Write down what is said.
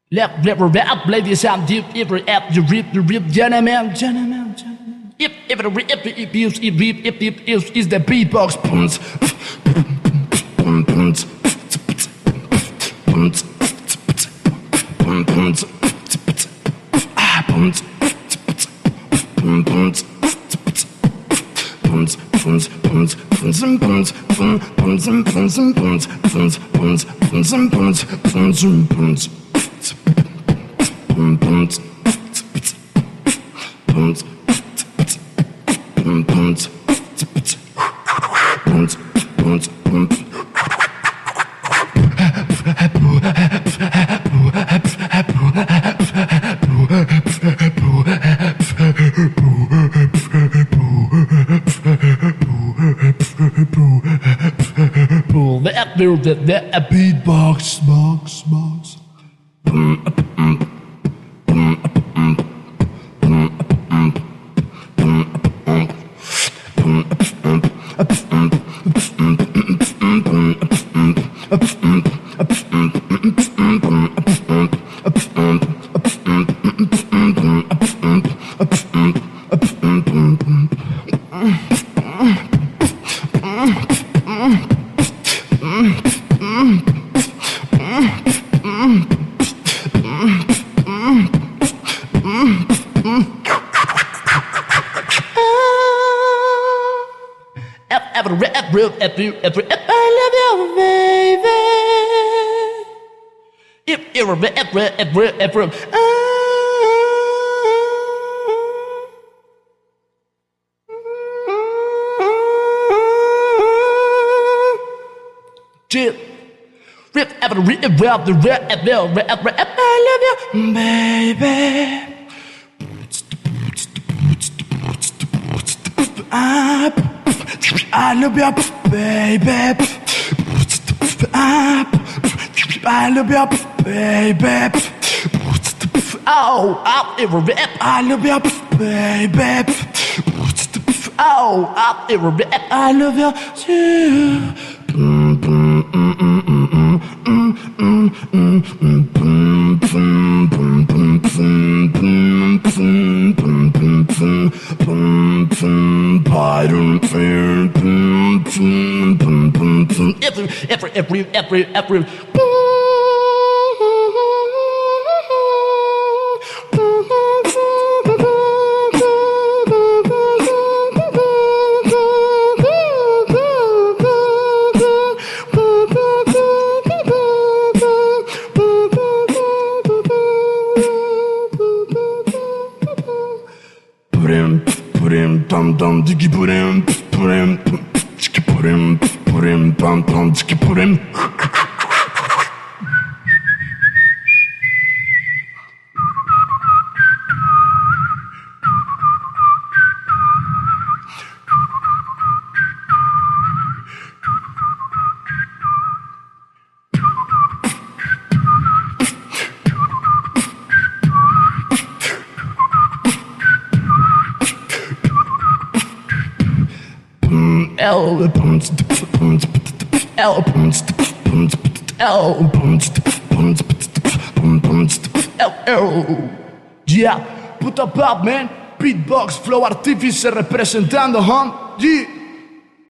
Rap, ladies and deep, every app you rip, gentlemen. If is the beatbox. The beatbox box. Every I love you, baby. Every Chill. Rip every I love you, baby. I love you, baby. I love you, baby. Oh, every rap. I love you, baby. Oh, every rap. I love you too. Every dum diggy purim pam diggy purim. Yeah, puta pop, man. Beatbox, flow artifice representando, huh? Yeah.